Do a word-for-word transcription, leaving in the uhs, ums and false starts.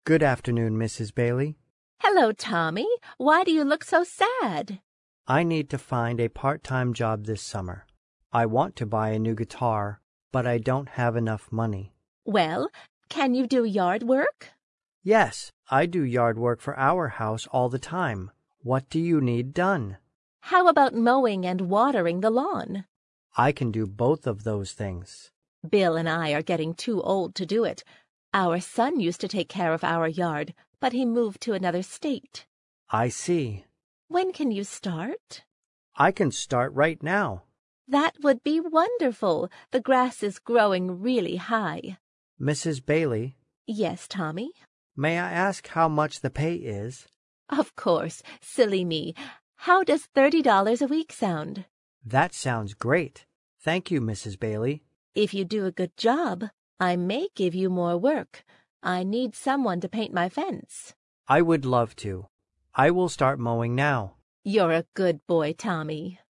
Good afternoon, Missus Bailey. Hello, Tommy. Why do you look so sad? I need to find a part-time job this summer. I want to buy a new guitar, but I don't have enough money. Well, can you do yard work? Yes, I do yard work for our house all the time. What do you need done? How about mowing and watering the lawn? I can do both of those things. Bill and I are getting too old to do it. Our son used to take care of our yard, but he moved to another state. I see. When can you start? I can start right now. That would be wonderful. The grass is growing really high. Missus Bailey, Yes, Tommy? may I ask how much the pay is? Of course. Silly me. How does thirty dollars a week sound? That sounds great. Thank you, Missus Bailey. If you do a good job, I may give you more work. I need someone to paint my fence. I would love to. I will start mowing now. You're a good boy, Tommy.